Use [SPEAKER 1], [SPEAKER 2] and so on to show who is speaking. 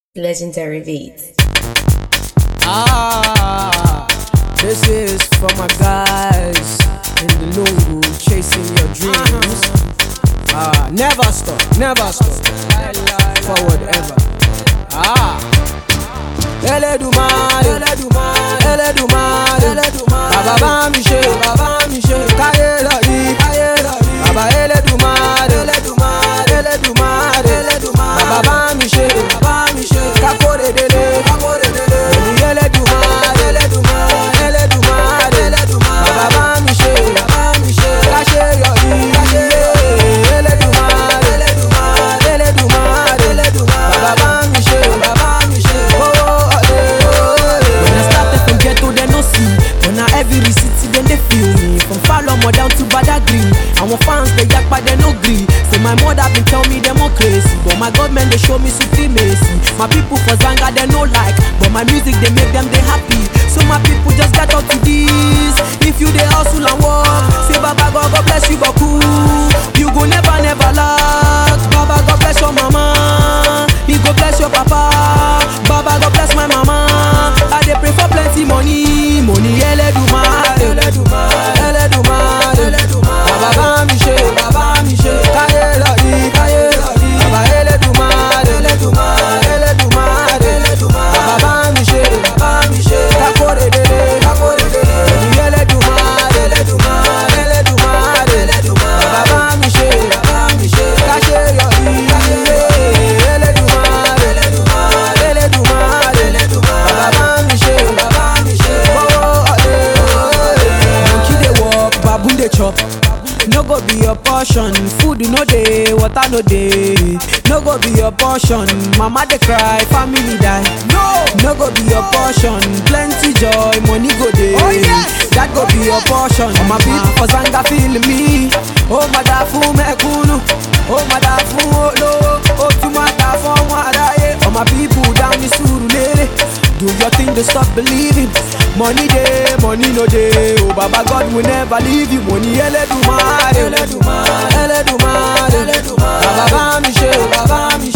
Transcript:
[SPEAKER 1] Legendary beats.
[SPEAKER 2] This is for my guys in the Lungu chasing your dreams. Never stop, forward ever. Eledumare, Baba mi ṣe, káyé lọ rí, Baba Eledumare, Baba mi ṣe, kakore dele, Eledumare, Baba mi ṣe, káṣe yọ rí, Eledumare, Baba mi ṣe,
[SPEAKER 3] When I started from ghetto, they no see. When I every city, then they feel me. From Falomo down to Badagry, our fans they yak but they no gree. Say my mother been tell me them all crazy, but my government they show me supremacy. My people for Zanga they no like, but my music they make them they happy. So my people just get up to this. If you they hustle and work, say Baba God bless you Baku. You go never lack. Baba God bless your mama. He go bless your papa. Baba God bless my mama. I dey pray for plenty money. Eledumare,
[SPEAKER 2] Baba mi ṣe, káyé lọ rí, Baba Eledumare, Baba mi ṣe, kakore dele, Eledumare, Baba mi ṣe, káṣe yọ rí, Eledumare, Baba mi ṣe, monkey dey walk, baboon dey chop. No go be your portion, food no dey, water no dey. No go be your portion, mama dey cry, family die. No go be your portion, plenty joy, money go dey. That go be your portion. My people for Zanga feel me. Oh madafu mekunu, oh madafu olo, oh tumata for wadaye. Oh my people down in Surulere, do your thing to stop believing. Money dey, money no dey. Oh Baba God will never leave you. Money Eledumare, Baba mi ṣe,